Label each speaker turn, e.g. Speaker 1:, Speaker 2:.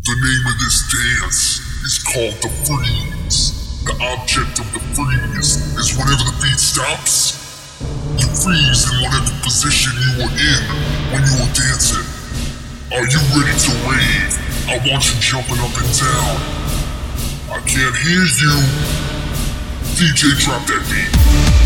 Speaker 1: The name of this dance is called the freeze. The object of the freeze is whenever the beat stops, you freeze in whatever position you were in when you were dancing. Are you ready to rave? I want you jumping up and down. I can't hear you. DJ, drop that beat.